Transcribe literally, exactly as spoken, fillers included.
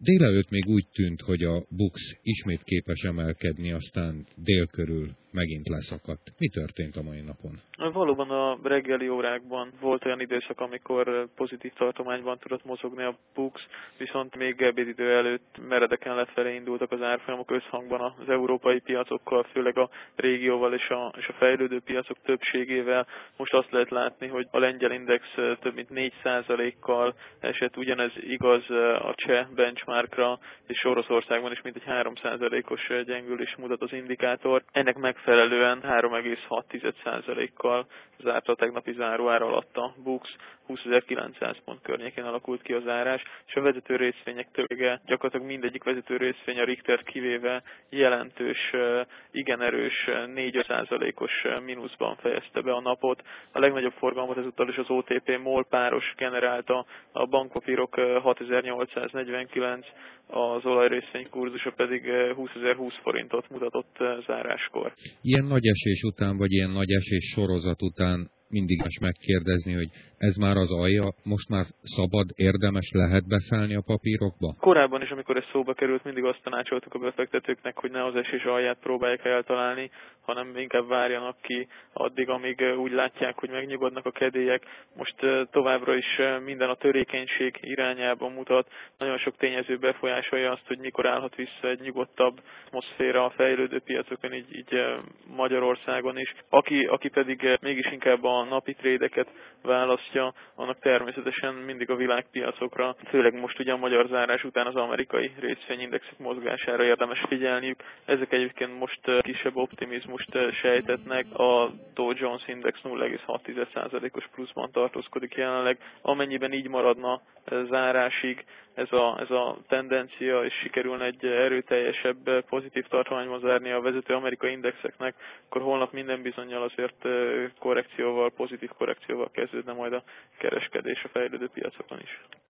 Délelőtt még úgy tűnt, hogy a BUX ismét képes emelkedni, aztán dél körül megint leszakadt. Mi történt a mai napon? Valóban a reggeli órákban volt olyan időszak, amikor pozitív tartományban tudott mozogni a BUX, viszont még ebédidő előtt meredeken lefelé indultak az árfolyamok összhangban az európai piacokkal, főleg a régióval és a, és a fejlődő piacok többségével. Most azt lehet látni, hogy a lengyel index több mint négy százalékkal esett, ugyanez igaz a cseh benchmarkra, és Oroszországban is mintegy három százalékos gyengülés mutat az indikátor. Ennek megfelelően három egész hat százalékkal zárt a tegnapi záróár alatt a BUX, húszezer-kilencszáz pont környékén alakult ki a zárás, és a vezető részvények többsége, gyakorlatilag mindegyik vezető részvény, a Richtert kivéve jelentős, igen erős négy-öt százalékos mínuszban fejezte be a napot. A legnagyobb forgalmat ezúttal is az o té pé MOL páros generálta, a bankpapírok hatezer-nyolcszáznegyvenkilenc, az olajrészvény kurzusa pedig húszezer-húsz forintot mutatott záráskor. Ilyen nagy esés után, vagy ilyen nagy esés sorozat után mindig is megkérdezni, hogy ez már az alja, most már szabad, érdemes, lehet beszállni a papírokba? Korábban is, amikor ez szóba került, mindig azt tanácsoltuk a befektetőknek, hogy ne az esés alját próbálják eltalálni, hanem inkább várjanak ki addig, amíg úgy látják, hogy megnyugodnak a kedélyek. Most továbbra is minden a törékenység irányába mutat. Nagyon sok tényező befolyásolja azt, hogy mikor állhat vissza egy nyugodtabb atmoszféra a fejlődő piacokon, így, így Magyarországon is. Aki, aki pedig mégis inkább a napi trédeket választja, annak természetesen mindig a világpiacokra, főleg most ugye a magyar zárás után az amerikai részvényindexek mozgására érdemes figyelniük. Ezek egyébként most kisebb optimizmust sejtetnek, a Dow Jones Index nulla egész hat százalékos pluszban tartózkodik jelenleg. Amennyiben így maradna zárásig ez a, ez a tendencia, és sikerülne egy erőteljesebb pozitív tartományban zárni a vezető amerikai indexeknek, akkor holnap minden bizonnyal azért korrekcióval, pozitív korrekcióval kezdődne majd a kereskedés a fejlődő piacokon is.